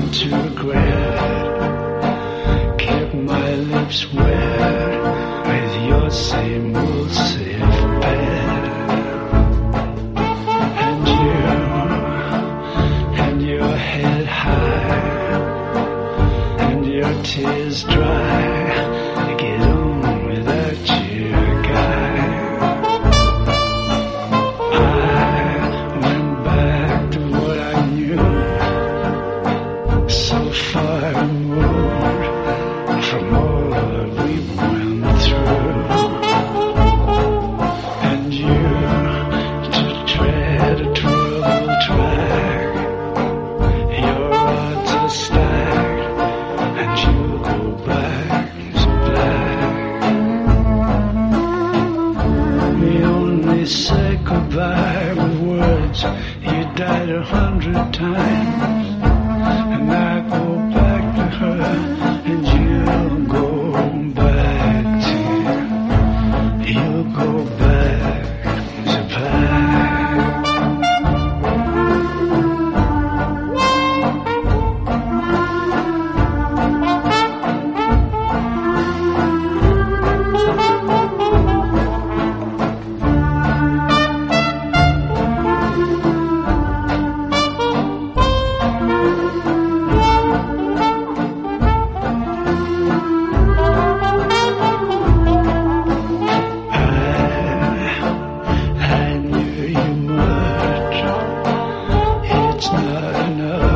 to regret. Kept my lips wet with your same old safe bet. And your head high, and your tears dry. Get on without you, guy. I went back to what I knew, so far removed from all that we went through. And you to tread a troubled track. Your odds are stacked, and you go back to black. We only said goodbye with words. You died 100 times, and I go back to her, and you go back to you go back to black. I knew you much. It's not enough.